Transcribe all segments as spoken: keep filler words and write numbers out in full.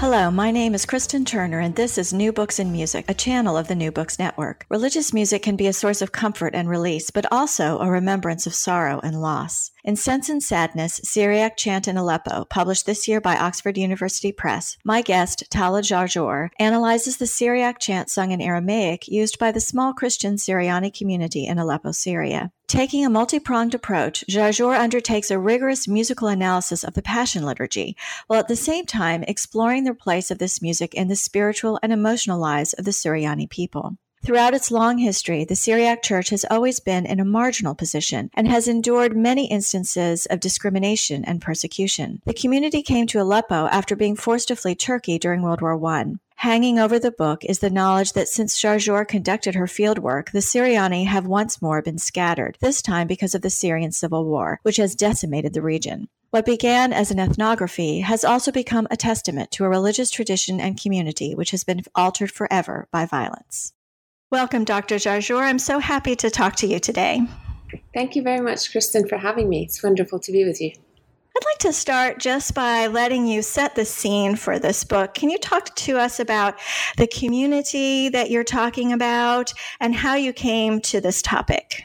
Hello, my name is Kristen Turner, and this is New Books in Music, a channel of the New Books Network. Religious music can be a source of comfort and release, but also a remembrance of sorrow and loss. In Sense and Sadness, Syriac Chant in Aleppo, published this year by Oxford University Press, my guest, Tala Jarjour, analyzes the Syriac chant sung in Aramaic used by the small Christian Syriani community in Aleppo, Syria. Taking a multi-pronged approach, Jarjour undertakes a rigorous musical analysis of the Passion Liturgy, while at the same time exploring the place of this music in the spiritual and emotional lives of the Syriani people. Throughout its long history, the Syriac Church has always been in a marginal position and has endured many instances of discrimination and persecution. The community came to Aleppo after being forced to flee Turkey during World War One. Hanging over the book is the knowledge that since Jarjour conducted her fieldwork, the Syriani have once more been scattered, this time because of the Syrian Civil War, which has decimated the region. What began as an ethnography has also become a testament to a religious tradition and community which has been altered forever by violence. Welcome, Doctor Jarjour. I'm so happy to talk to you today. Thank you very much, Kristen, for having me. It's wonderful to be with you. I'd like to start just by letting you set the scene for this book. Can you talk to us about the community that you're talking about and how you came to this topic?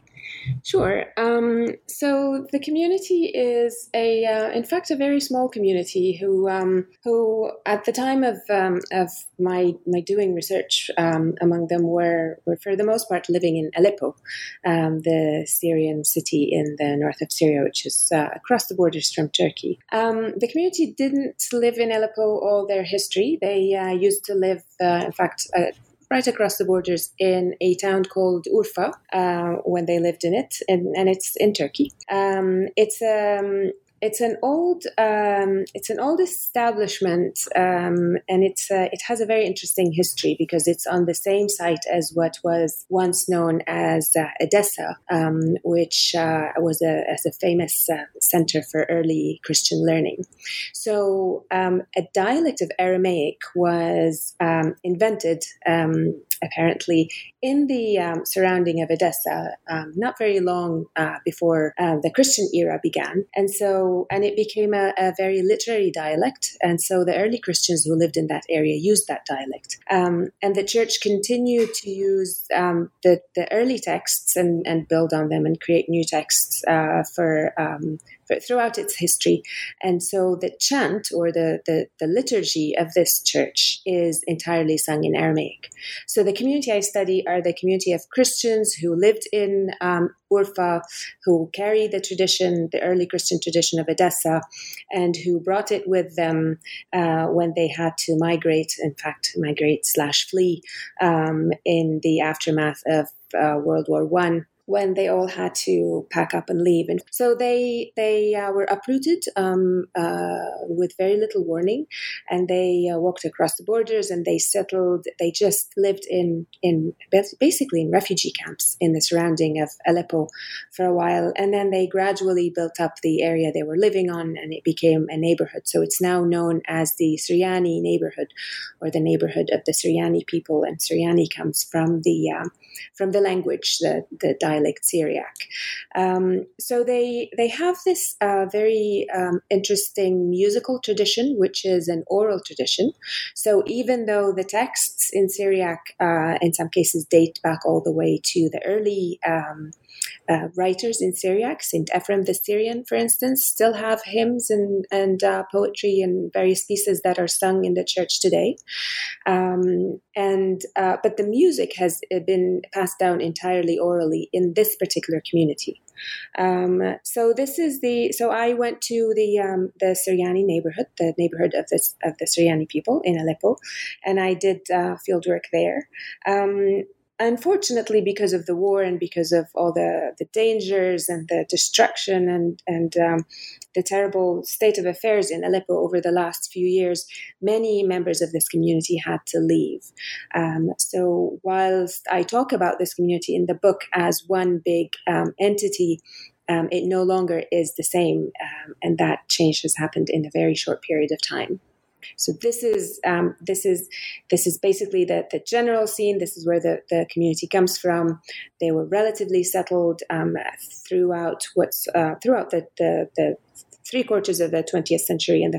Sure. Um, so the community is a, uh, in fact, a very small community who, um, who at the time of um, of my my doing research, um, among them were were for the most part living in Aleppo, um, the Syrian city in the north of Syria, which is uh, across the borders from Turkey. Um, the community didn't live in Aleppo all their history. They uh, used to live, uh, in fact. Uh, right across the borders in a town called Urfa, uh, when they lived in it, and, and it's in Turkey. Um, it's um, it's an old um, it's an old establishment, um, and it's uh, it has a very interesting history because it's on the same site as what was once known as uh, Edessa, um, which uh, was a as a famous uh, center for early Christian learning. So um, a dialect of Aramaic was um, invented. Um, apparently in the um, surrounding of Edessa, um, not very long uh, before uh, the Christian era began. And so, and it became a, a very literary dialect. And so the early Christians who lived in that area used that dialect. Um, and the church continued to use um, the, the early texts and, and build on them and create new texts uh, for um, throughout its history. And so the chant or the, the, the liturgy of this church is entirely sung in Aramaic. So the community I study are the community of Christians who lived in um, Urfa, who carry the tradition, the early Christian tradition of Edessa, and who brought it with them uh, when they had to migrate, in fact, migrate slash flee um, in the aftermath of uh, World War One. When they all had to pack up and leave. And so they they uh, were uprooted um, uh, with very little warning, and they uh, walked across the borders and they settled, they just lived in, in basically in refugee camps in the surrounding of Aleppo for a while. And then they gradually built up the area they were living on, and it became a neighborhood. So it's now known as the Syriani neighborhood, or the neighborhood of the Syriani people. And Syriani comes from the uh, from the language, the, the dialect Syriac. Um, so they they have this uh, very um, interesting musical tradition, which is an oral tradition. So even though the texts in Syriac, uh, in some cases, date back all the way to the early um, uh, writers in Syriac, Saint Ephraim the Syrian, for instance, still have hymns and, and uh, poetry and various pieces that are sung in the church today. Um, and uh, but the music has been passed down entirely orally in this particular community. Um, so this is the. So I went to the um, the Syriani neighborhood, the neighborhood of this of the Syriani people in Aleppo, and I did uh, field work there. Um, Unfortunately, because of the war and because of all the, the dangers and the destruction and, and um, the terrible state of affairs in Aleppo over the last few years, many members of this community had to leave. Um, so whilst I talk about this community in the book as one big um, entity, um, it no longer is the same. Um, and that change has happened in a very short period of time. So this is um, this is this is basically the, the general scene. This is where the, the community comes from. They were relatively settled um, throughout what's uh, throughout the, the the three quarters of the twentieth century and the first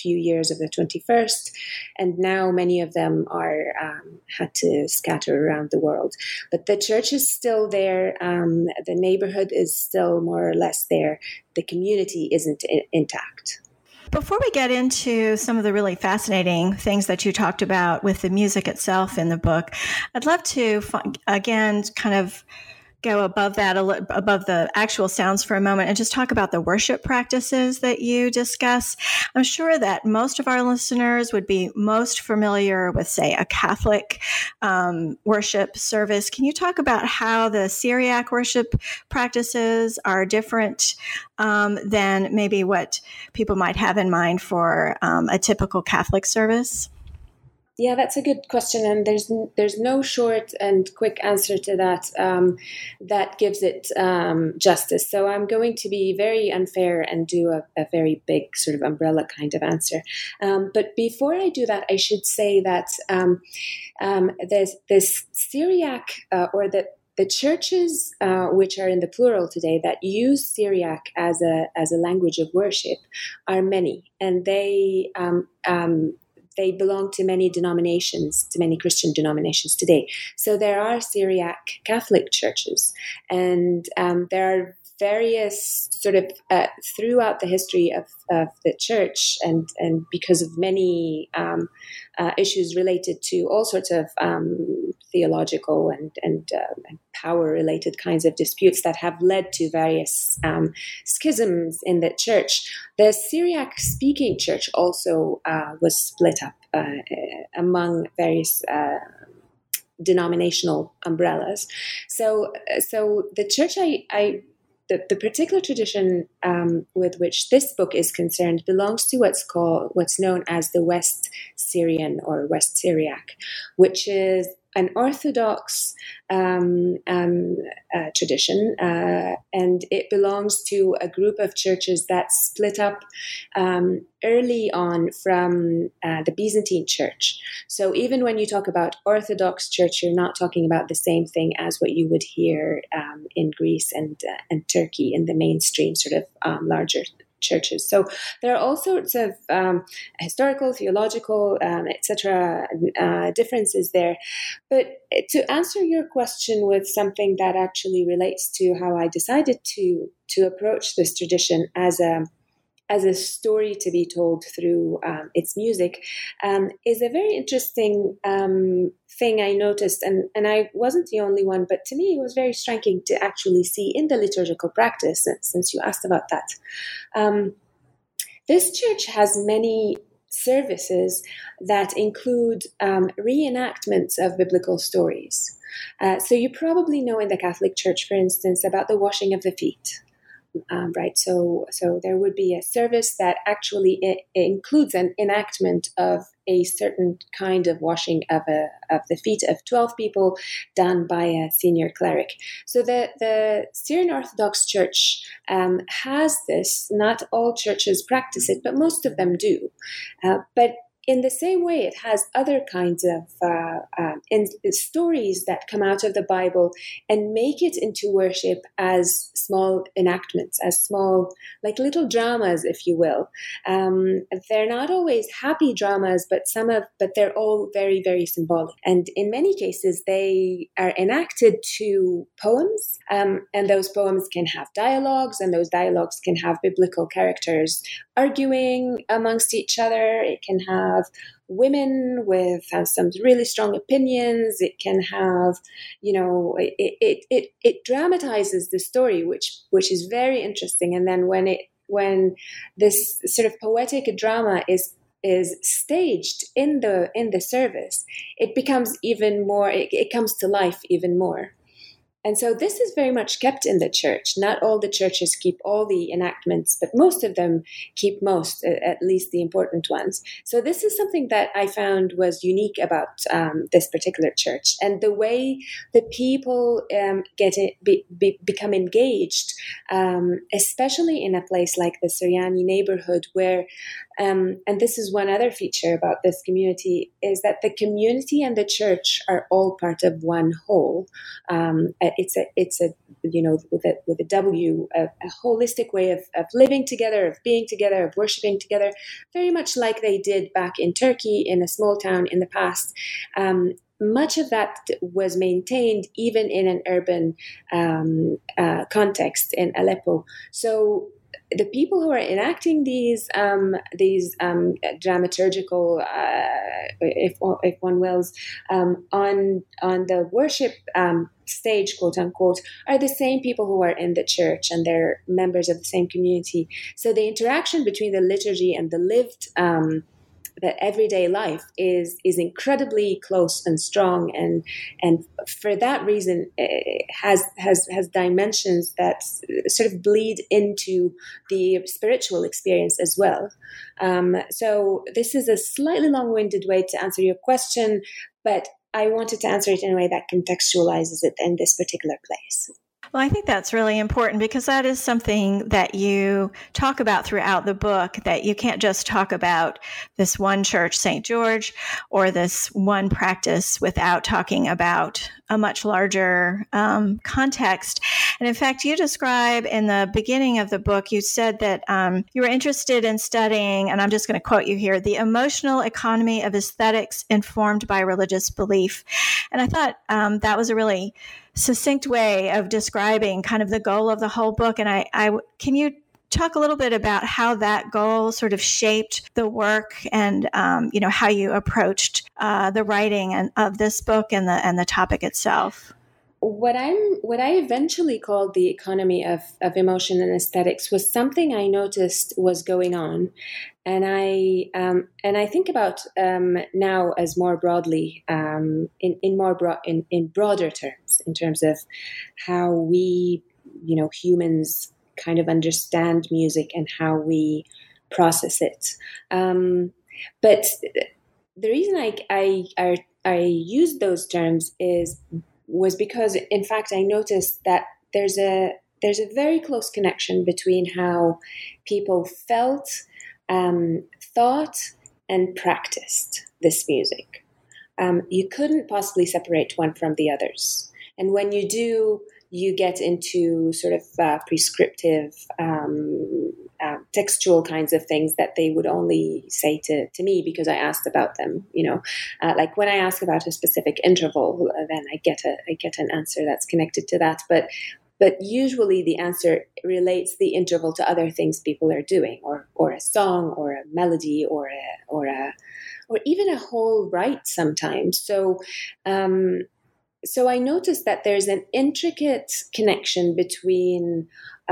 few years of the twenty-first, and now many of them are um, had to scatter around the world. But the church is still there. Um, the neighborhood is still more or less there. The community isn't I- intact. Before we get into some of the really fascinating things that you talked about with the music itself in the book, I'd love to, again, kind of go above that, above the actual sounds for a moment and just talk about the worship practices that you discuss. I'm sure that most of our listeners would be most familiar with, say, a Catholic um, worship service. Can you talk about how the Syriac worship practices are different um, than maybe what people might have in mind for um, a typical Catholic service? Yeah, that's a good question, and there's there's no short and quick answer to that um, that gives it um, justice. So I'm going to be very unfair and do a, a very big sort of umbrella kind of answer. Um, but before I do that, I should say that um, um, there's this Syriac uh, or the the churches uh, which are in the plural today that use Syriac as a as a language of worship are many, and they um, um, They belong to many denominations, to many Christian denominations today. So there are Syriac Catholic churches, and um, there are various sort of uh, throughout the history of, of the church, and, and because of many um, uh, issues related to all sorts of um, theological and, and, uh, and power-related kinds of disputes that have led to various um, schisms in the church. The Syriac-speaking church also uh, was split up uh, among various uh, denominational umbrellas. So, so the church I, I The, the particular tradition um, with which this book is concerned belongs to what's called, what's known as the West Syrian or West Syriac, which is an Orthodox um, um, uh, tradition, uh, and it belongs to a group of churches that split up um, early on from uh, the Byzantine Church. So even when you talk about Orthodox Church, you're not talking about the same thing as what you would hear um, in Greece and uh, and Turkey in the mainstream sort of um, larger churches. So there are all sorts of um, historical, theological, um, et cetera uh, differences there. But to answer your question with something that actually relates to how I decided to to approach this tradition as a as a story to be told through um, its music, um, is a very interesting um, thing I noticed. And, and I wasn't the only one, but to me it was very striking to actually see in the liturgical practice, since you asked about that. Um, this church has many services that include um, reenactments of biblical stories. Uh, so you probably know in the Catholic Church, for instance, about the washing of the feet. Um, right, so so there would be a service that actually I- includes an enactment of a certain kind of washing of a of the feet of twelve people, done by a senior cleric. So the the Syrian Orthodox Church um, has this. Not all churches practice it, but most of them do. Uh, but in the same way, it has other kinds of uh, um, in, stories that come out of the Bible and make it into worship as small enactments, as small, like little dramas, if you will. Um, they're not always happy dramas, but some of, but they're all very, very symbolic. And in many cases, they are enacted to poems, um, and those poems can have dialogues, and those dialogues can have biblical characters arguing amongst each other. It can have women with uh, some really strong opinions. It can have, you know, it, it it it dramatizes the story, which which is very interesting. And then when it when this sort of poetic drama is is staged in the in the service, it becomes even more. It, it comes to life even more. And so this is very much kept in the church. Not all the churches keep all the enactments, but most of them keep most, at least the important ones. So this is something that I found was unique about um, this particular church. And the way the people um, get it, be, be, become engaged, um, especially in a place like the Syriani neighborhood where, um, and this is one other feature about this community, is that the community and the church are all part of one whole. Um, it's a it's a you know, with a, with a W, a, a holistic way of, of living together, of being together, of worshiping together, very much like they did back in Turkey, in a small town in the past. Um, much of that was maintained even in an urban um, uh, context in Aleppo. So the people who are enacting these um, these um, dramaturgical, uh, if if one wills, um, on on the worship um, stage, quote unquote, are the same people who are in the church, and they're members of the same community. So the interaction between the liturgy and the lived um, that everyday life is is incredibly close and strong, and and for that reason it has has has dimensions that sort of bleed into the spiritual experience as well. Um, so this is a slightly long-winded way to answer your question, but I wanted to answer it in a way that contextualizes it in this particular place. Well, I think that's really important because that is something that you talk about throughout the book, that you can't just talk about this one church, Saint George, or this one practice without talking about a much larger um, context. And in fact, you describe in the beginning of the book, you said that um, you were interested in studying, and I'm just going to quote you here, the emotional economy of aesthetics informed by religious belief. And I thought um, that was a really succinct way of describing kind of the goal of the whole book. And I, I can you talk a little bit about how that goal sort of shaped the work, and um, you know, how you approached uh, the writing and, of this book and the and the topic itself? What I'm, what I eventually called the economy of, of emotion and aesthetics was something I noticed was going on, and I um, and I think about um, now as more broadly um, in in more broad in, in broader terms, in terms of how we, you know, humans kind of understand music and how we process it. Um, but the reason I I I, I use those terms is. was because, in fact, I noticed that there's a there's a very close connection between how people felt, um, thought, and practiced this music. Um, you couldn't possibly separate one from the others. And when you do, you get into sort of uh, prescriptive, um, uh, textual kinds of things that they would only say to, to me because I asked about them. You know, uh, like when I ask about a specific interval, then I get a I get an answer that's connected to that. But but usually the answer relates the interval to other things people are doing, or or a song, or a melody, or a or a or even a whole rite sometimes. So. Um, So I noticed that there's an intricate connection between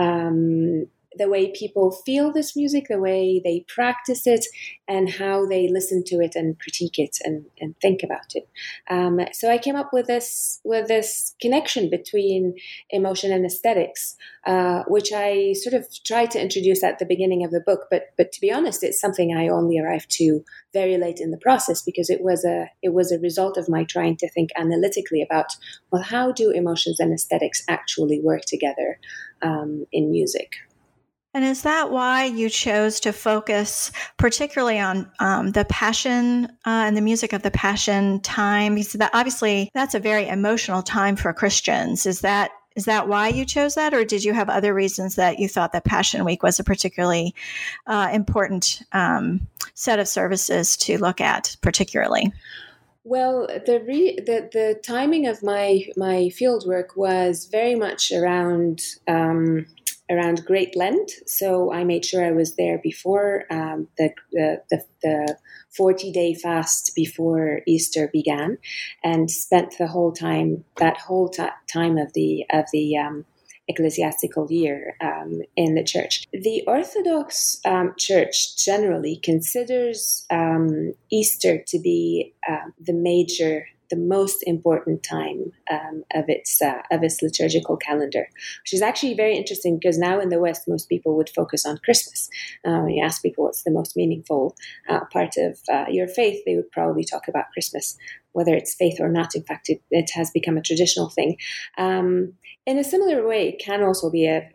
um, the way people feel this music, the way they practice it, and how they listen to it and critique it and, and think about it. Um, so I came up with this with this connection between emotion and aesthetics, uh, which I sort of tried to introduce at the beginning of the book. But but to be honest, it's something I only arrived to very late in the process, because it was a it was a result of my trying to think analytically about, well, how do emotions and aesthetics actually work together um, in music? And is that why you chose to focus particularly on um, the Passion uh, and the music of the Passion time? Because that, obviously that's a very emotional time for Christians. Is that is that why you chose that, or did you have other reasons that you thought that Passion Week was a particularly uh, important um, set of services to look at, particularly? Well, the, re- the the timing of my my fieldwork was very much around um, around Great Lent, so I made sure I was there before um, the, the the the forty day fast before Easter began, and spent the whole time that whole t- time of the of the um, ecclesiastical year um, in the church. The Orthodox um, Church generally considers um, Easter to be uh, the major, the most important time um, of its uh, of its liturgical calendar, which is actually very interesting, because now in the West, most people would focus on Christmas. Uh, when you ask people what's the most meaningful uh, part of uh, your faith, they would probably talk about Christmas, whether it's faith or not. In fact, it, it has become a traditional thing. Um, in a similar way, it can also be a, a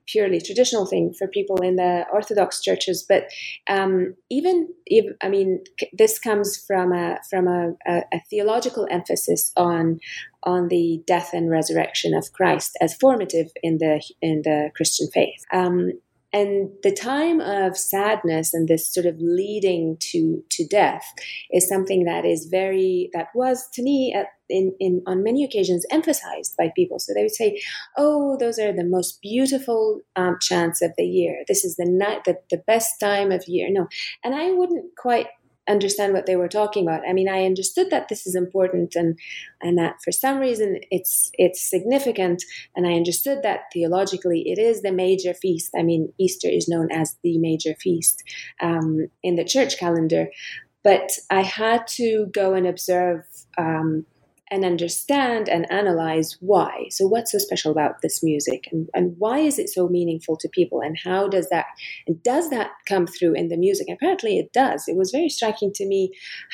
purely traditional thing for people in the Orthodox churches, but um, even if I mean this comes from a from a, a, a theological emphasis on on the death and resurrection of Christ as formative in the in the Christian faith. Um, And the time of sadness and this sort of leading to, to death is something that is very, that was to me at, in, in on many occasions emphasized by people. So they would say, oh, those are the most beautiful um, chants of the year. This is the night, the, the best time of year. No. And I wouldn't quite understand what they were talking about. I mean, I understood that this is important and and that for some reason it's it's significant, and I understood that theologically it is the major feast. I mean, Easter is known as the major feast um, in the church calendar, but I had to go and observe um, and understand and analyze why. So what's so special about this music, and, and why is it so meaningful to people, and how does that, and does that come through in the music? Apparently it does. It was very striking to me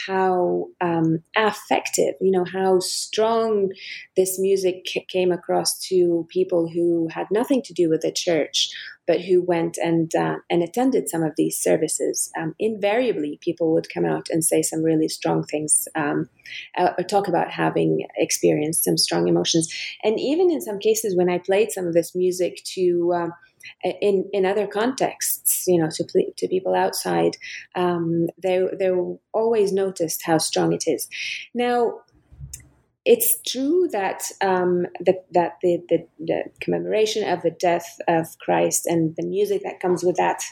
how um, affective, you know, how strong this music came across to people who had nothing to do with the church, but who went and uh, and attended some of these services. Um, invariably, people would come out and say some really strong things, um, uh, or talk about having experienced some strong emotions. And even in some cases, when I played some of this music to uh, in in other contexts, you know, to to people outside, um, they they always noticed how strong it is. Now, it's true that um, the, that the, the, the commemoration of the death of Christ and the music that comes with that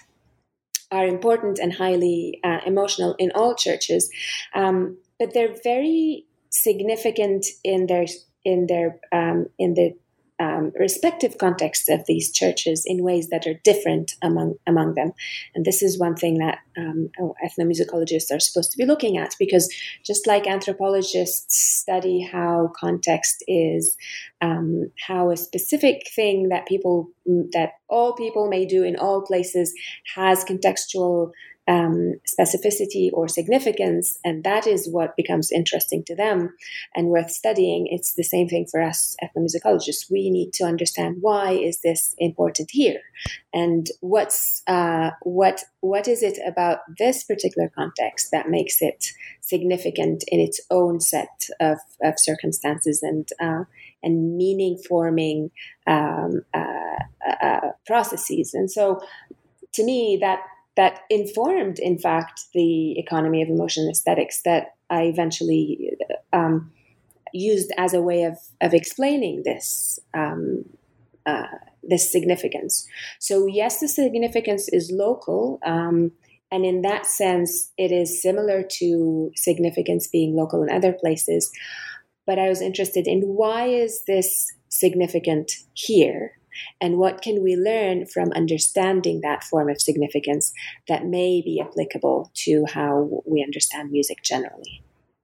are important and highly uh, emotional in all churches, um, but they're very significant in their in their um, in the Um, respective contexts of these churches in ways that are different among among them. And this is one thing that um, oh, ethnomusicologists are supposed to be looking at, because just like anthropologists study how context is, um, how a specific thing that people, that all people may do in all places has contextual Um, specificity or significance, and that is what becomes interesting to them and worth studying. It's the same thing for us ethnomusicologists. We need to understand, why is this important here, and what's uh, what what is it about this particular context that makes it significant in its own set of, of circumstances and uh, and meaning forming um, uh, uh, processes. And so, to me, that. That informed, in fact, the economy of emotion aesthetics that I eventually um, used as a way of, of explaining this um, uh, this significance. So yes, the significance is local, um, and in that sense, it is similar to significance being local in other places. But I was interested in, why is this significant here? And what can we learn from understanding that form of significance that may be applicable to how we understand music generally?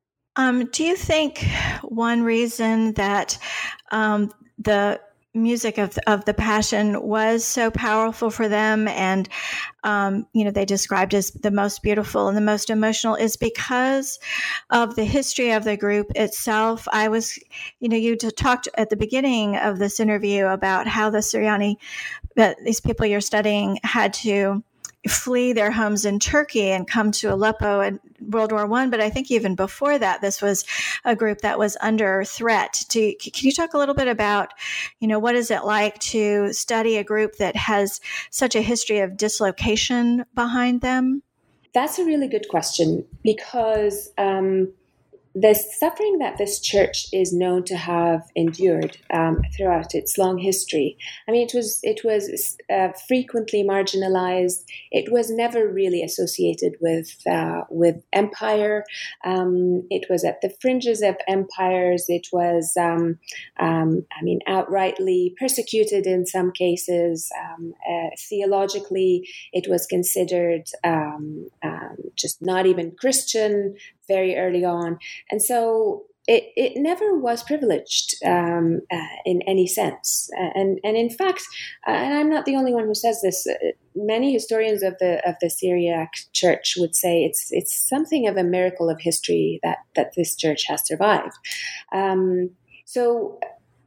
Um, do you think one reason that um, the music of of the Passion was so powerful for them, and um, you know, they described as the most beautiful and the most emotional, is because of the history of the group itself? I was, you know, you talked at the beginning of this interview about how the Syriani, that these people you're studying, had to flee their homes in Turkey and come to Aleppo in World War One. But I think even before that, this was a group that was under threat. Do, can you talk a little bit about, you know, what is it like to study a group that has such a history of dislocation behind them? That's a really good question, because um, the suffering that this church is known to have endured um, throughout its long history, I mean, it was it was uh, frequently marginalized. It was never really associated with uh, with empire. Um, it was at the fringes of empires. It was, um, um, I mean, outrightly persecuted in some cases. Um, uh, theologically, it was considered um, um, just not even Christian very early on. And so it, it never was privileged um, uh, in any sense. And and in fact, uh, and I'm not the only one who says this, uh, many historians of the of the Syriac church would say it's it's something of a miracle of history that, that this church has survived. Um, so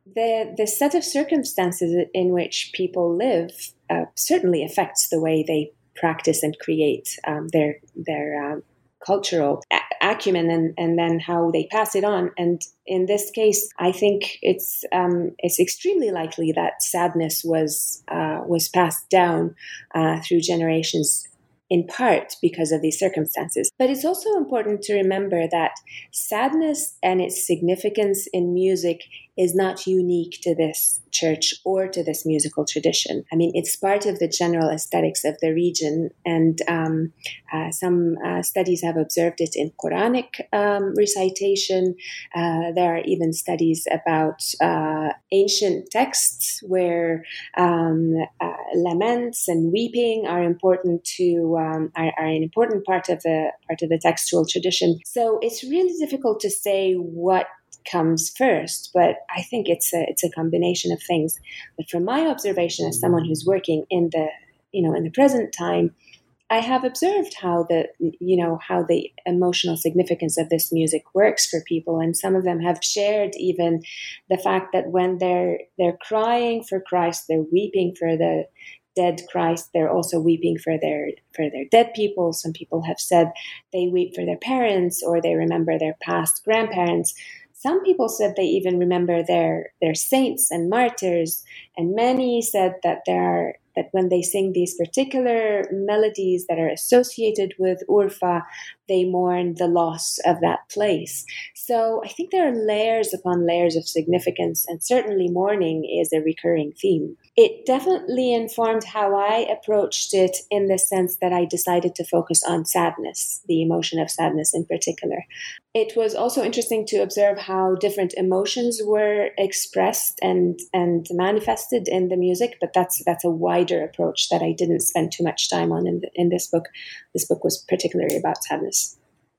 the the set of circumstances in which people live uh, certainly affects the way they practice and create um, their their um, cultural a- acumen, and, and then how they pass it on. And in this case, I think it's um, it's extremely likely that sadness was uh, was passed down uh, through generations, in part because of these circumstances. But it's also important to remember that sadness and its significance in music is not unique to this church or to this musical tradition. I mean, it's part of the general aesthetics of the region, and um, uh, some uh, studies have observed it in Quranic um, recitation. Uh, there are even studies about uh, ancient texts where um, uh, laments and weeping are important to um, are, are an important part of the part of the textual tradition. So it's really difficult to say what comes first, but I think it's a it's a combination of things. But from my observation as someone who's working in the you know in the present time, I have observed how the you know how the emotional significance of this music works for people, and some of them have shared even the fact that when they're they're crying for Christ, they're weeping for the dead Christ, they're also weeping for their for their dead people. Some people have said they weep for their parents, or they remember their past grandparents. Some people said they even remember their their saints and martyrs, and many said that there are that when they sing these particular melodies that are associated with Urfa, they mourn the loss of that place. So I think there are layers upon layers of significance, and certainly mourning is a recurring theme. It definitely informed how I approached it, in the sense that I decided to focus on sadness, the emotion of sadness in particular. It was also interesting to observe how different emotions were expressed and and manifested in the music, but that's that's a wider approach that I didn't spend too much time on in the, in this book. This book was particularly about sadness.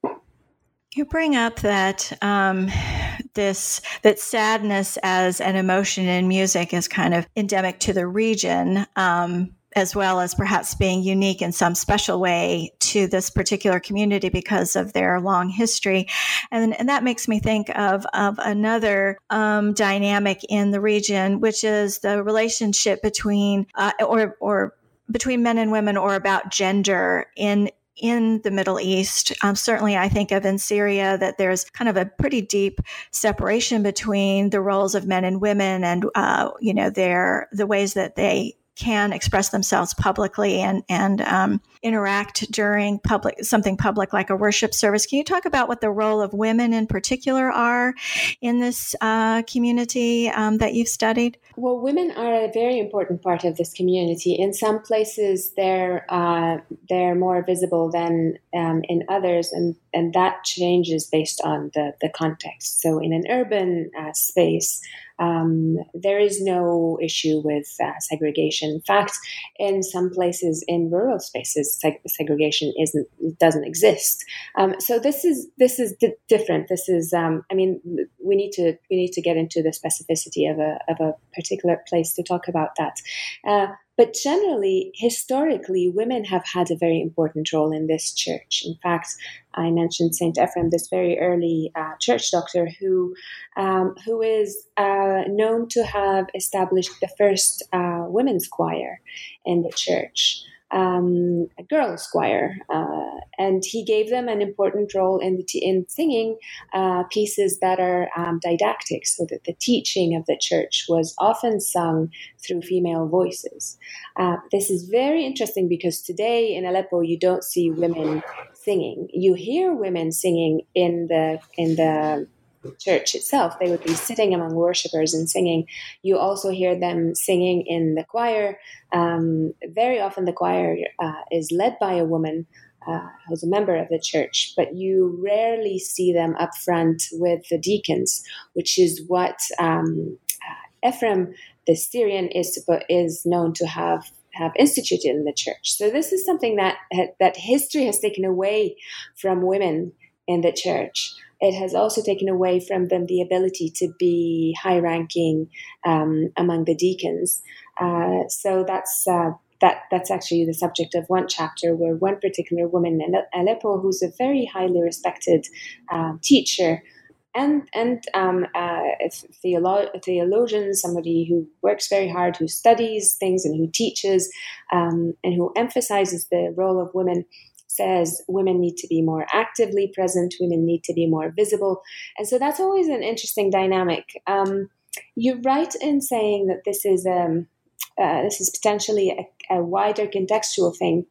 You bring up that um, this that sadness as an emotion in music is kind of endemic to the region, um, as well as perhaps being unique in some special way to this particular community because of their long history. And, and that makes me think of, of another um, dynamic in the region, which is the relationship between uh, or or between men and women, or about gender in in the Middle East. Um, certainly, I think of in Syria that there's kind of a pretty deep separation between the roles of men and women, and uh, you know, their the ways that they can express themselves publicly and and um, interact during public something public like a worship service. Can you talk about what the role of women in particular are in this uh, community um, that you've studied? Well, women are a very important part of this community. In some places, they're uh, they're more visible than um, in others, and, and that changes based on the, the context. So, in an urban uh, space, um, there is no issue with uh, segregation. In fact, in some places, in rural spaces, seg- segregation isn't doesn't exist. Um, so this is this is di- different. This is, um, I mean, we need to we need to get into the specificity of a of a particular place to talk about that. Uh, but generally, historically, women have had a very important role in this church. In fact, I mentioned Saint Ephrem, this very early uh, church doctor who um, who is uh, known to have established the first uh, women's choir in the church. Um, a girls' choir, uh, and he gave them an important role in the t- in singing uh, pieces that are um, didactic, so that the teaching of the church was often sung through female voices. Uh, this is very interesting because today in Aleppo you don't see women singing. You hear women singing in the in the church itself. They would be sitting among worshippers and singing. You also hear them singing in the choir. Um, very often the choir uh, is led by a woman uh, who's a member of the church, but you rarely see them up front with the deacons, which is what um, uh, Ephrem, the Syrian, is, is known to have have instituted in the church. So this is something that that history has taken away from women in the church. It has also taken away from them the ability to be high-ranking um, among the deacons. Uh, so that's uh, that. That's actually the subject of one chapter, where one particular woman in Aleppo, who's a very highly respected uh, teacher, and and um, uh, a theolo- a theologian, somebody who works very hard, who studies things and who teaches, um, and who emphasizes the role of women, says women need to be more actively present, women need to be more visible. And so that's always an interesting dynamic. Um, you're right in saying that this is um, uh, this is potentially a, a wider contextual thing.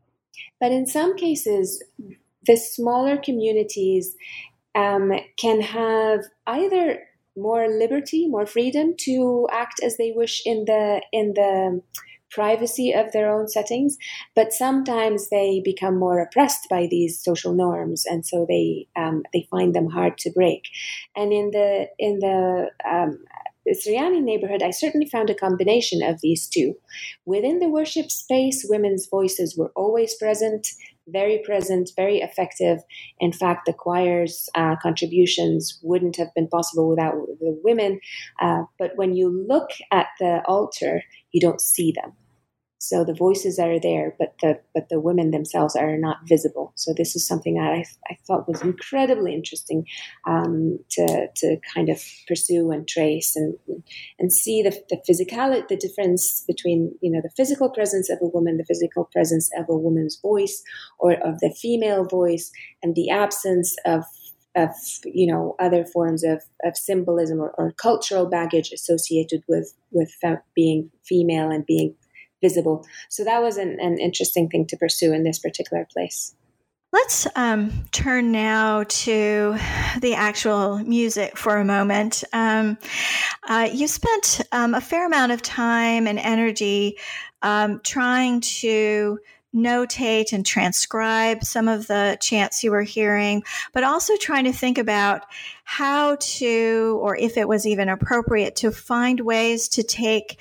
But in some cases, the smaller communities um, can have either more liberty, more freedom to act as they wish in the in the privacy of their own settings, but sometimes they become more oppressed by these social norms, and so they um, they find them hard to break. And in the in the um, Suryani neighborhood, I certainly found a combination of these two. Within the worship space, women's voices were always present, very present, very effective. In fact, the choir's uh, contributions wouldn't have been possible without the women. Uh, but when you look at the altar, you don't see them. So the voices are there, but the but the women themselves are not visible. So this is something that I, I thought was incredibly interesting um, to to kind of pursue and trace and and see the the physicality, the difference between, you know, the physical presence of a woman, the physical presence of a woman's voice or of the female voice, and the absence of of, you know, other forms of, of symbolism or, or cultural baggage associated with with fe- being female and being visible. So that was an, an interesting thing to pursue in this particular place. Let's um, turn now to the actual music for a moment. Um, uh, you spent um, a fair amount of time and energy um, trying to notate and transcribe some of the chants you were hearing, but also trying to think about how to, or if it was even appropriate, to find ways to take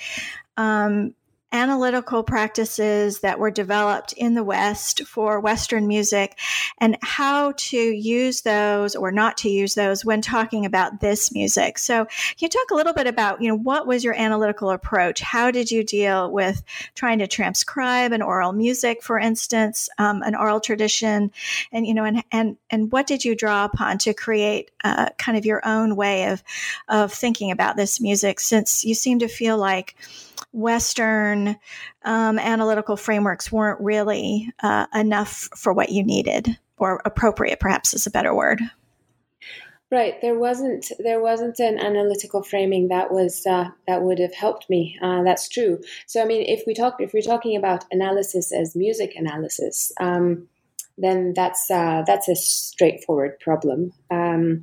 um, analytical practices that were developed in the West for Western music and how to use those or not to use those when talking about this music. So can you talk a little bit about, you know, what was your analytical approach? How did you deal with trying to transcribe an oral music, for instance, um, an oral tradition, and, you know, and, and, and what did you draw upon to create uh, kind of your own way of, of thinking about this music, since you seem to feel like Western um, analytical frameworks weren't really uh, enough for what you needed, or appropriate, perhaps is a better word. Right, there wasn't there wasn't an analytical framing that was uh, that would have helped me. Uh, that's true. So I mean, if we talk if we're talking about analysis as music analysis, um, then that's uh, that's a straightforward problem. Um,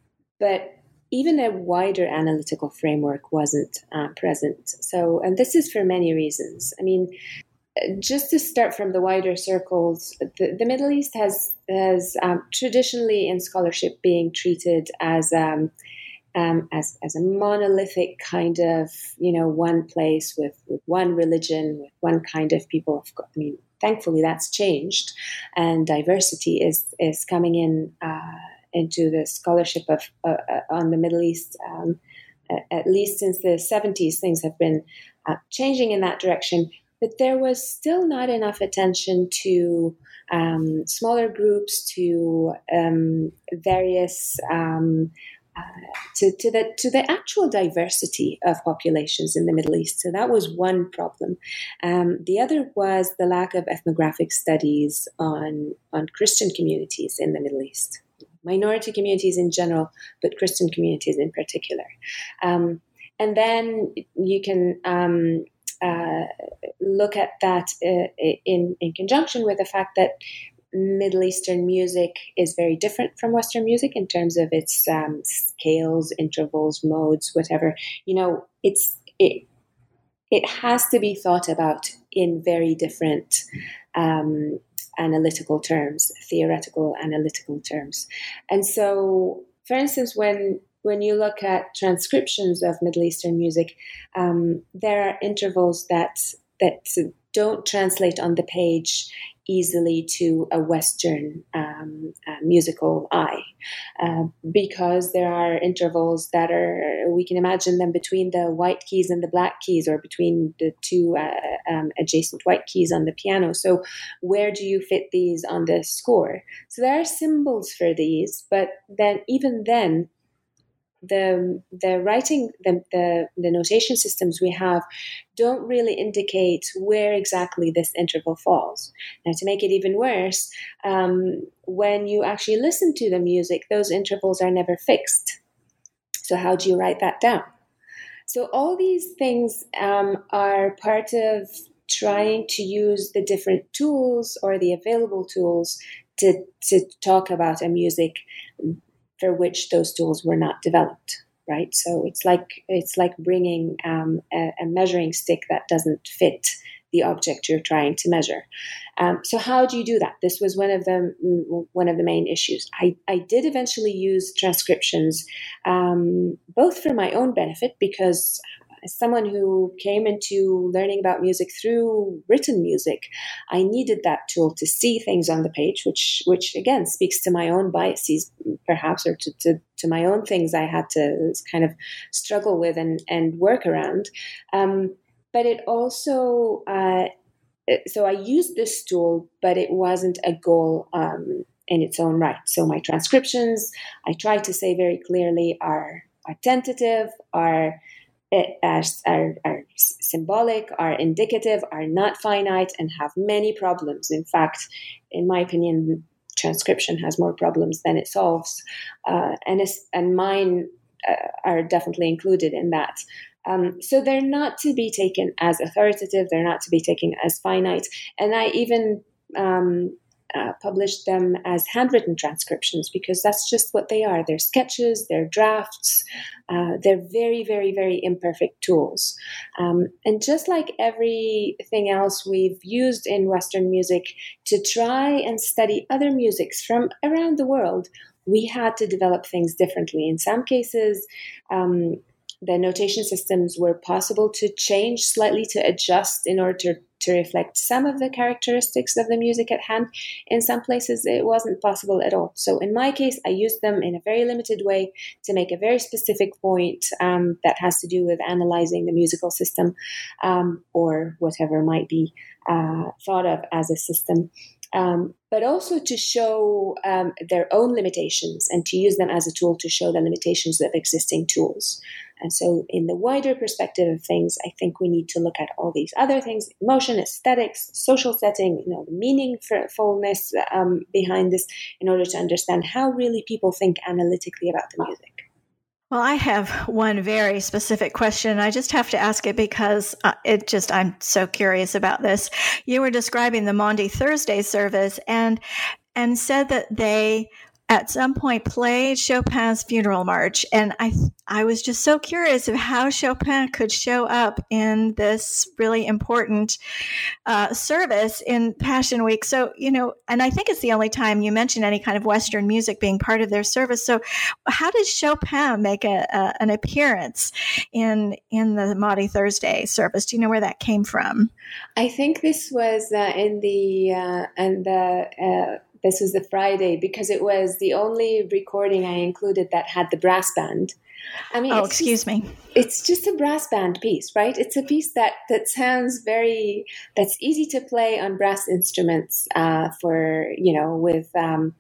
but even a wider analytical framework wasn't uh, present. So, and this is for many reasons. I mean, just to start from the wider circles, the, the Middle East has has um, traditionally in scholarship being treated as um, um, as as a monolithic kind of, you know, one place with, with one religion, with one kind of people. I mean, thankfully that's changed, and diversity is is coming in. Uh, into the scholarship of uh, on the Middle East, um, at least since the seventies, things have been uh, changing in that direction. But there was still not enough attention to um, smaller groups, to um, various um, uh, to, to the to the actual diversity of populations in the Middle East. So that was one problem. Um, the other was the lack of ethnographic studies on on Christian communities in the Middle East. Minority communities in general, but Christian communities in particular. Um, and then you can um, uh, look at that uh, in, in conjunction with the fact that Middle Eastern music is very different from Western music in terms of its um, scales, intervals, modes, whatever. You know, it's it it has to be thought about in very different um, analytical terms, theoretical analytical terms. And so, for instance, when when you look at transcriptions of Middle Eastern music, um, there are intervals that that don't translate on the page easily to a Western um, uh, musical eye, uh, because there are intervals that are, we can imagine them between the white keys and the black keys, or between the two uh, um, adjacent white keys on the piano. So where do you fit these on the score? So there are symbols for these, but then even then, the the writing the, the the notation systems we have don't really indicate where exactly this interval falls. Now, to make it even worse, um, when you actually listen to the music, those intervals are never fixed. So how do you write that down? So all these things um, are part of trying to use the different tools or the available tools to to talk about a music for which those tools were not developed, right? So it's like it's like bringing um, a, a measuring stick that doesn't fit the object you're trying to measure. Um, so how do you do that? This was one of the one of the main issues. I, I did eventually use transcriptions, um, both for my own benefit, because as someone who came into learning about music through written music, I needed that tool to see things on the page, which, which again, speaks to my own biases, perhaps, or to, to, to my own things I had to kind of struggle with and, and work around. Um, but it also, uh, so I used this tool, but it wasn't a goal um, in its own right. So my transcriptions, I try to say very clearly, are, are tentative, are Are, are, are symbolic, are indicative, are not finite, and have many problems. In fact, in my opinion, transcription has more problems than it solves, uh, and and mine uh, are definitely included in that. Um, so they're not to be taken as authoritative. They're not to be taken as finite. And I even um, Uh, published them as handwritten transcriptions, because that's just what they are. They're sketches, they're drafts, uh, they're very, very, very imperfect tools. Um, and just like everything else we've used in Western music to try and study other musics from around the world, we had to develop things differently. In some cases, um, the notation systems were possible to change slightly, to adjust in order to to reflect some of the characteristics of the music at hand. In some places, it wasn't possible at all. So in my case, I used them in a very limited way to make a very specific point um, that has to do with analyzing the musical system um, or whatever might be uh, thought of as a system. Um, but also to show um, their own limitations and to use them as a tool to show the limitations of existing tools. And so in the wider perspective of things, I think we need to look at all these other things: emotion, aesthetics, social setting, you know, the meaningfulness um, behind this, in order to understand how really people think analytically about the music. Well, I have one very specific question. I just have to ask it because uh, it just, I'm so curious about this. You were describing the Maundy Thursday service and, and said that they at some point played Chopin's Funeral March. And I, I was just so curious of how Chopin could show up in this really important uh, service in Passion Week. So, you know, and I think it's the only time you mention any kind of Western music being part of their service. So how did Chopin make a, a, an appearance in, in the Maundy Thursday service? Do you know where that came from? I think this was uh, in the, uh, and the, uh, This was the Friday, because it was the only recording I included that had the brass band. I mean, oh, excuse just, me. It's just a brass band piece, right? It's a piece that, that sounds very, that's easy to play on brass instruments uh, for, you know, with, um,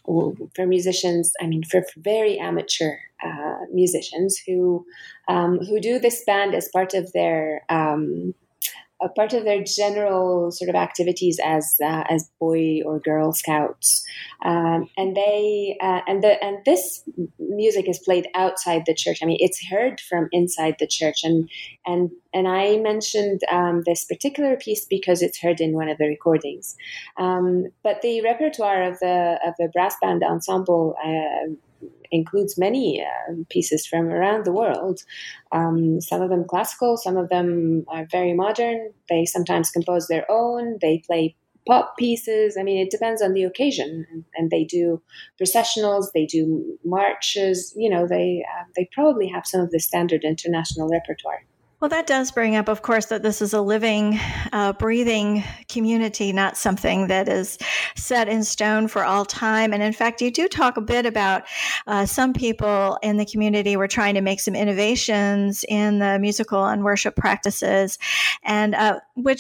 for musicians, I mean, for very amateur uh, musicians who, um, who do this band as part of their, um, a part of their general sort of activities as uh, as Boy or Girl Scouts, um, and they uh, and the and this music is played outside the church. I mean, it's heard from inside the church, and and and I mentioned um, this particular piece because it's heard in one of the recordings. Um, but the repertoire of the of the brass band ensemble Uh, includes many uh, pieces from around the world. Um, some of them classical, some of them are very modern. They sometimes compose their own. They play pop pieces. I mean, it depends on the occasion. And, and they do processionals, they do marches. You know, they uh, they probably have some of the standard international repertoire. Well, that does bring up, of course, that this is a living, uh, breathing community, not something that is set in stone for all time. And in fact, you do talk a bit about uh, some people in the community were trying to make some innovations in the musical and worship practices, and uh, which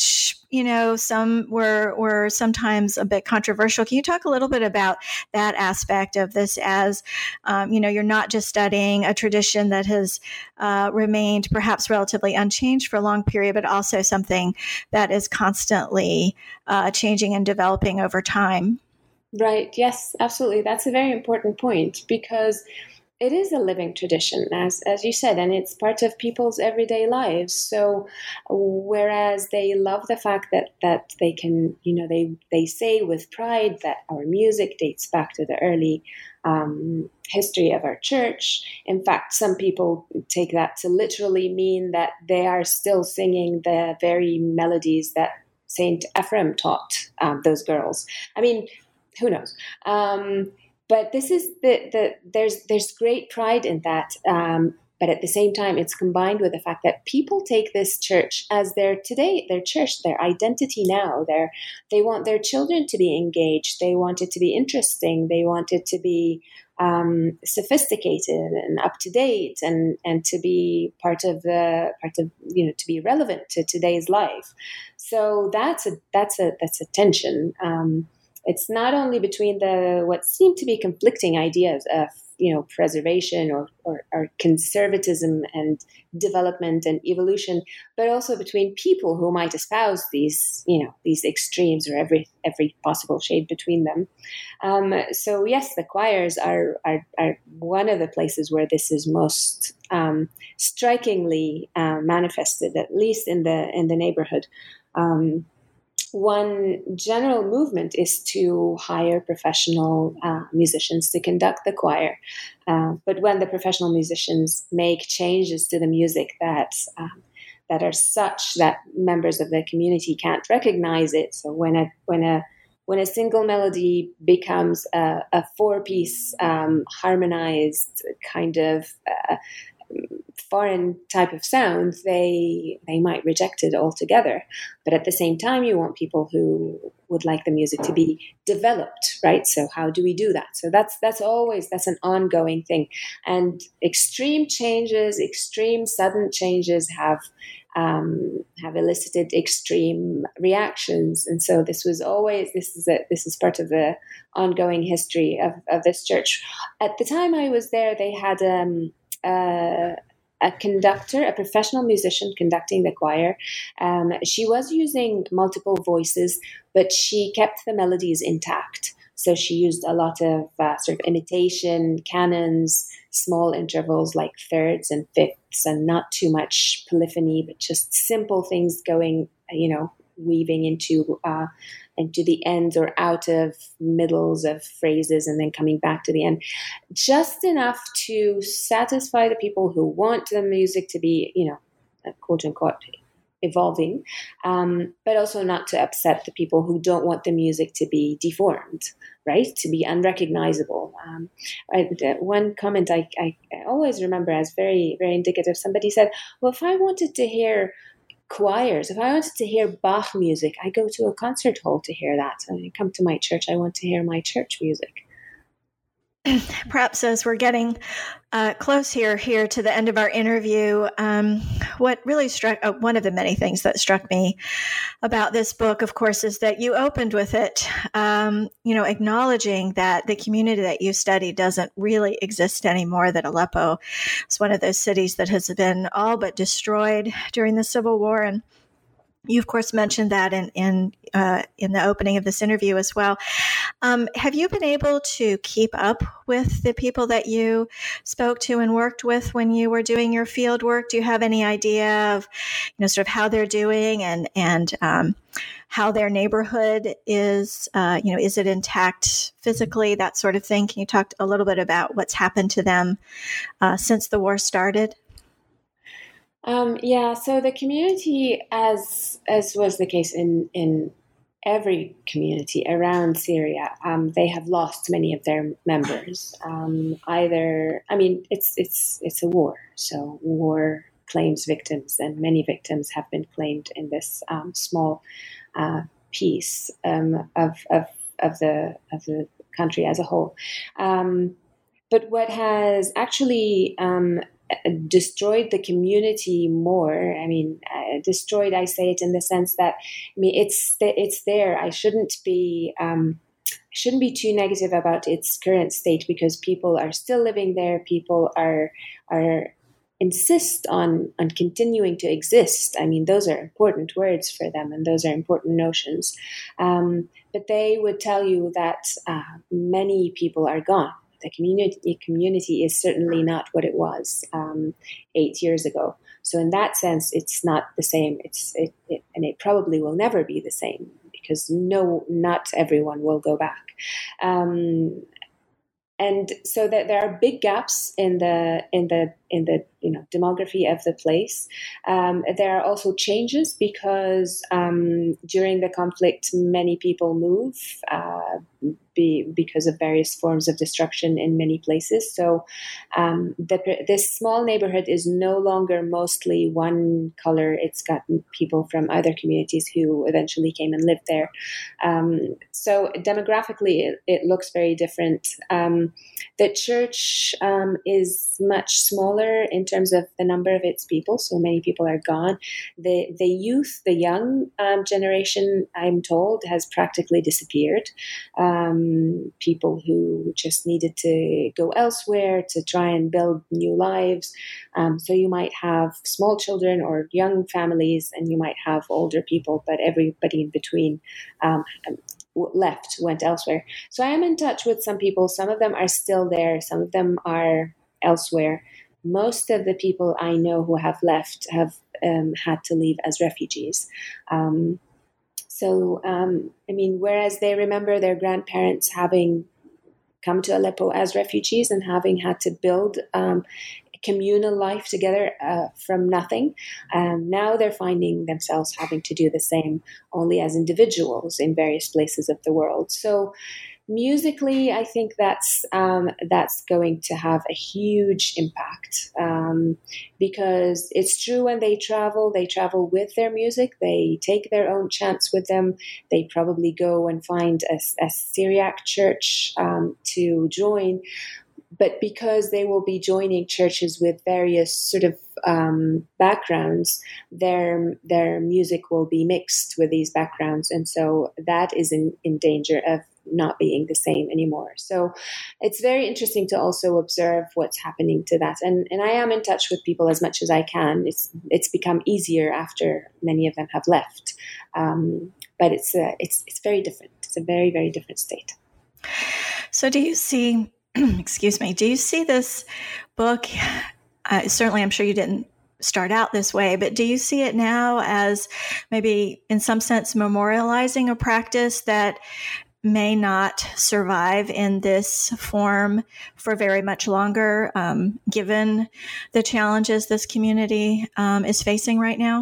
you know, some were were sometimes a bit controversial. Can you talk a little bit about that aspect of this as, um, you know, you're not just studying a tradition that has uh, remained perhaps relatively unchanged for a long period, but also something that is constantly uh, changing and developing over time? Right. Yes, absolutely. That's a very important point, because it is a living tradition, as as you said, and it's part of people's everyday lives. So, whereas they love the fact that that they can, you know, they they say with pride that our music dates back to the early um, history of our church. In fact, some people take that to literally mean that they are still singing the very melodies that Saint Ephrem taught um, those girls. I mean, who knows? Um, But this is the, the there's there's great pride in that. Um, but at the same time, it's combined with the fact that people take this church as their today, their church, their identity now. Their they want their children to be engaged. They want it to be interesting. They want it to be um, sophisticated and up to date, and and to be part of the part of you know to be relevant to today's life. So that's a that's a that's a tension. Um, It's not only between the what seem to be conflicting ideas of you know preservation or, or, or conservatism and development and evolution, but also between people who might espouse these you know these extremes, or every every possible shade between them. Um, so yes, the choirs are, are are one of the places where this is most um, strikingly uh, manifested, at least in the in the neighborhood. Um, One general movement is to hire professional uh, musicians to conduct the choir. Uh, but when the professional musicians make changes to the music that um, that are such that members of the community can't recognize it, so when a when a when a single melody becomes a, a four-piece um, harmonized kind of uh, foreign type of sound, they they might reject it altogether. But at the same time, you want people who would like the music to be developed, right? So how do we do that? So that's that's always that's an ongoing thing. And extreme changes, extreme sudden changes have um, have elicited extreme reactions. And so this was always this is a this is part of the ongoing history of, of this church. At the time I was there, they had um, uh, a conductor, a professional musician conducting the choir. Um, she was using multiple voices, but she kept the melodies intact. So she used a lot of uh, sort of imitation, canons, small intervals like thirds and fifths, and not too much polyphony, but just simple things going, you know, weaving into uh, into the ends or out of middles of phrases and then coming back to the end. Just enough to satisfy the people who want the music to be, you know, quote unquote, evolving, um, but also not to upset the people who don't want the music to be deformed, right? To be unrecognizable. Um, I, one comment I, I, I always remember as very, very indicative, somebody said, well, if I wanted to hear choirs, if I wanted to hear Bach music, I go to a concert hall to hear that. When I come to my church, I want to hear my church music. Perhaps as we're getting uh, close here here to the end of our interview, um, what really struck, uh, one of the many things that struck me about this book, of course, is that you opened with it, um, you know, acknowledging that the community that you study doesn't really exist anymore, that Aleppo is one of those cities that has been all but destroyed during the Civil War. And you, of course, mentioned that in in, uh, in the opening of this interview as well. Um, have you been able to keep up with the people that you spoke to and worked with when you were doing your field work? Do you have any idea of, you know, sort of how they're doing and and um, how their neighborhood is? Uh, you know, is it intact physically? That sort of thing. Can you talk a little bit about what's happened to them uh, since the war started? Um, yeah, so the community, as as was the case in in every community around Syria, um, they have lost many of their members. Um, either, I mean, it's it's it's a war, so war claims victims, and many victims have been claimed in this um, small uh, piece um, of of of the of the country as a whole. Um, but what has actually um, destroyed the community more. I mean, uh, destroyed, I say it in the sense that, I mean, it's it's there. I shouldn't be um, shouldn't be too negative about its current state, because people are still living there. People are are insist on on continuing to exist. I mean, those are important words for them, and those are important notions. Um, but they would tell you that uh, many people are gone. The community community is certainly not what it was um, eight years ago. So in that sense, it's not the same. It's it, it, and it probably will never be the same, because no, not everyone will go back. Um, and so that there are big gaps in the in the in the you know demography of the place. Um, there are also changes because um, during the conflict, many people move uh, be, because of various forms of destruction in many places. So um, the, this small neighborhood is no longer mostly one color. It's got people from other communities who eventually came and lived there. Um, so demographically, it, it looks very different. Um, the church um, is much smaller in terms of the number of its people, so many people are gone. The the youth, the young um, generation, I'm told, has practically disappeared. Um, people who just needed to go elsewhere to try and build new lives. Um, so you might have small children or young families, and you might have older people, but everybody in between um, left, went elsewhere. So I am in touch with some people. Some of them are still there. Some of them are elsewhere. Most of the people I know who have left have um, had to leave as refugees. Um, so, um, I mean, whereas they remember their grandparents having come to Aleppo as refugees and having had to build um, communal life together uh, from nothing, um, now they're finding themselves having to do the same, only as individuals in various places of the world. So, musically, I think that's um, that's going to have a huge impact um, because it's true, when they travel, they travel with their music. They take their own chants with them. They probably go and find a, a Syriac church um, to join. But because they will be joining churches with various sort of um, backgrounds, their their music will be mixed with these backgrounds, and so that is in, in danger of not being the same anymore. So it's very interesting to also observe what's happening to that. And and I am in touch with people as much as I can. It's it's become easier after many of them have left, um, but it's a, it's it's very different. It's a very very different state. So do you see? Excuse me. Do you see this book? Uh, certainly, I'm sure you didn't start out this way, but do you see it now as maybe, in some sense, memorializing a practice that may not survive in this form for very much longer, um, given the challenges this community um, is facing right now?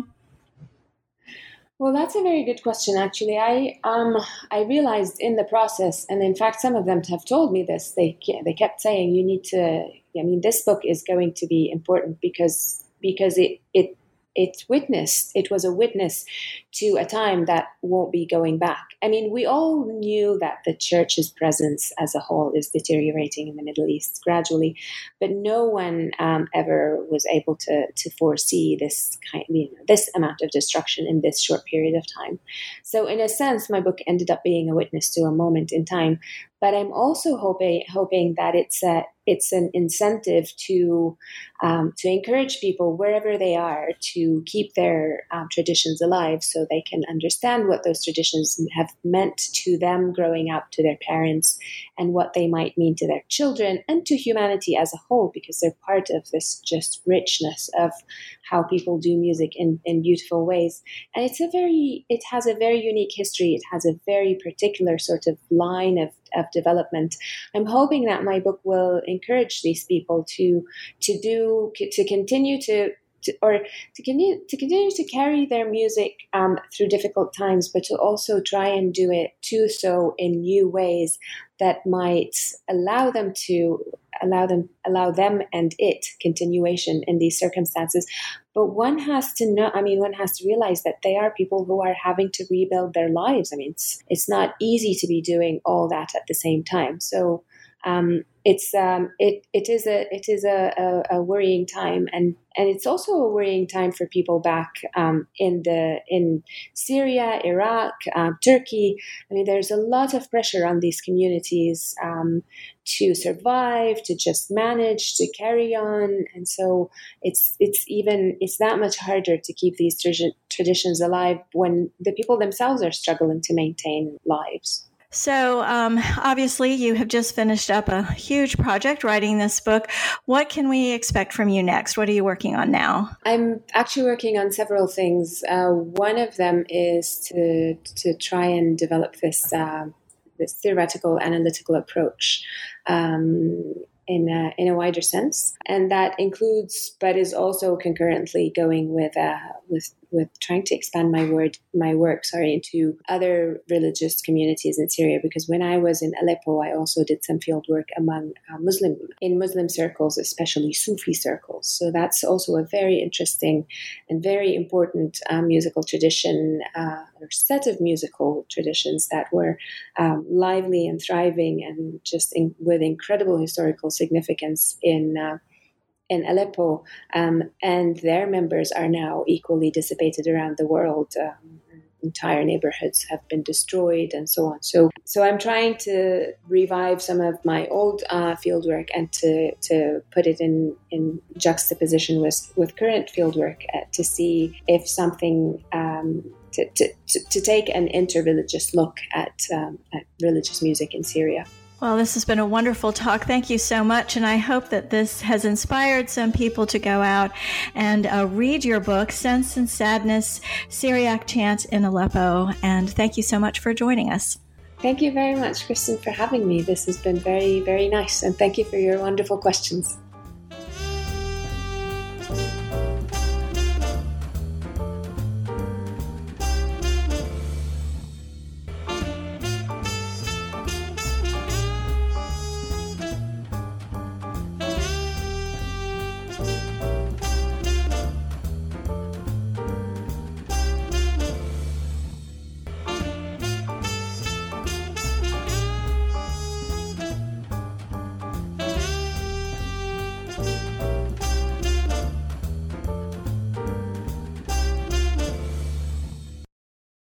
Well, that's a very good question, actually. I um I realized in the process, and in fact, some of them have told me this. They they kept saying, "You need to." I mean, this book is going to be important because because it it it witnessed. It was a witness to a time that won't be going back. I mean, we all knew that the church's presence as a whole is deteriorating in the Middle East gradually, but no one um, ever was able to to foresee this kind, you know, this amount of destruction in this short period of time. So, in a sense, my book ended up being a witness to a moment in time. But I'm also hoping hoping that it's a it's an incentive to um, to encourage people wherever they are to keep their um, traditions alive, so they can understand what those traditions have meant to them growing up, to their parents, and what they might mean to their children and to humanity as a whole, because they're part of this just richness of how people do music in, in beautiful ways. And it's a very it has a very unique history. It has a very particular sort of line of of development. I'm hoping that my book will encourage these people to to do to continue to, to or to continue to continue to carry their music um, through difficult times, but to also try and do it do so in new ways that might allow them to allow them allow them and it continuation in these circumstances. But one has to know, I mean, one has to realize that they are people who are having to rebuild their lives. I mean, it's, it's not easy to be doing all that at the same time. So um, it's um, it it is a it is a, a, a worrying time, and and it's also a worrying time for people back um, in the in Syria, Iraq, uh, Turkey. I mean, there's a lot of pressure on these communities um, to survive, to just manage, to carry on, and so it's it's even it's that much harder to keep these tra- traditions alive when the people themselves are struggling to maintain lives. So um, obviously you have just finished up a huge project writing this book. What can we expect from you next? What are you working on now? I'm actually working on several things. Uh, one of them is to to try and develop this uh, this theoretical analytical approach um, in a, in a wider sense, and that includes, but is also concurrently going with uh, with with trying to expand my word my work sorry into other religious communities in Syria, because when I was in Aleppo, I also did some field work among uh, Muslim in Muslim circles, especially Sufi circles. So that's also a very interesting and very important uh, musical tradition uh, or set of musical traditions that were um, lively and thriving and just in, with incredible historical significance in uh, in Aleppo, um, and their members are now equally dissipated around the world. Um, entire neighborhoods have been destroyed, and so on. So, so I'm trying to revive some of my old uh, fieldwork and to to put it in in juxtaposition with with current fieldwork uh, to see if something. Um, to, to, to take an interreligious look at, um, at religious music in Syria. Well, this has been a wonderful talk. Thank you so much. And I hope that this has inspired some people to go out and uh, read your book, Sense and Sadness, Syriac Chant in Aleppo. And thank you so much for joining us. Thank you very much, Kristen, for having me. This has been very, very nice. And thank you for your wonderful questions.